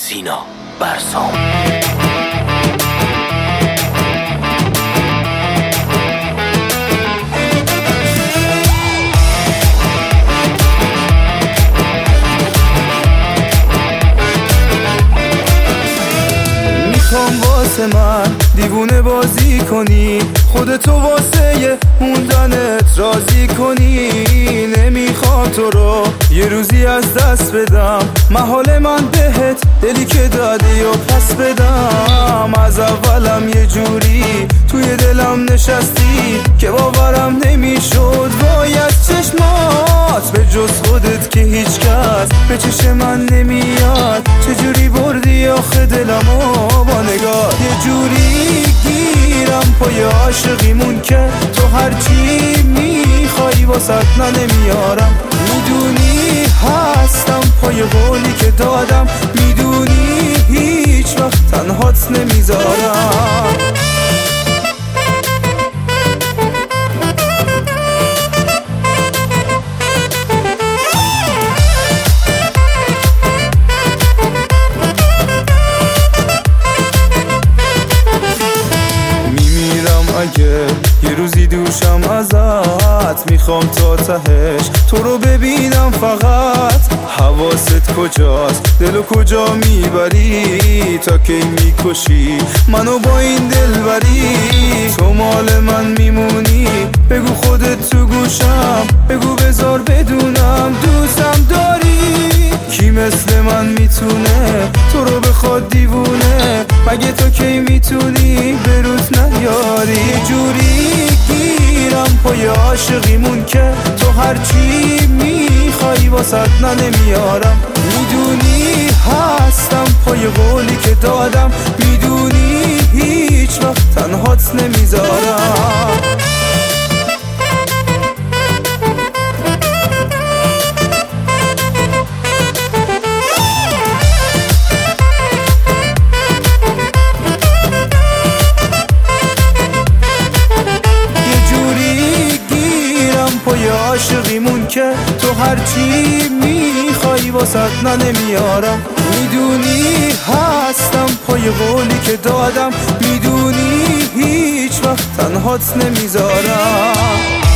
سینا برسام. میخوام واسه من دیوونه بازی کنی، خودتو واسه موندنت راضی کنی. نمیخوام تو رو یه روزی از دست بدم، محال من بهت دلی که دادی و پس بدم. از اولم یه جوری توی دلم نشستی که باورم نمیشد وای از چشمات، به جز خودت که هیچ کس به چشم من نمیاد. چجوری بردی آخه دلمو با نگاه، یه جوری گیرم پای عاشقیمون که تو هرچی میخوای واسط نمیارم. میدونی هستم پای قولی که دادم، میدونی هیچ وقت تنهات نمیذارم. اگه یه روزی دوشم ازت، میخوام تا تهش تو رو ببینم فقط. حواست کجاست؟ دلو کجا میبری؟ تا کی میکشی منو با این دلبری؟ تو مال من میمونی، بگو خودت تو گوشم، بگو بذار بدونم دوستم داری. کی مثل من میتونه تو رو بخواد دیوونه؟ مگه تو کی میتونی به روز نیاری؟ یه جوری گیرم پای عاشقیمون که تو هرچی میخوای واسط نمیارم. میدونی هستم پای قولی که دادم، میدونی هیچ وقت تنهات نمیذارم. پای عاشقیمون که تو هرچی میخوای واسط نمیارم. میدونی هستم پای قولی که دادم، میدونی هیچ وقت تنهات نمیذارم.